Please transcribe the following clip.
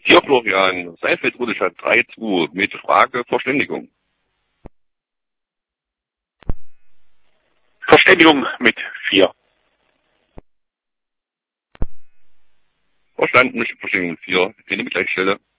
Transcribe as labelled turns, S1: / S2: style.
S1: Hier Florian, Seifeld Rudolstadt 3-2 mit Frage Verständigung.
S2: Verständigung mit 4.
S1: Verstanden, Verständigung 4. Finde mich gleich Stelle.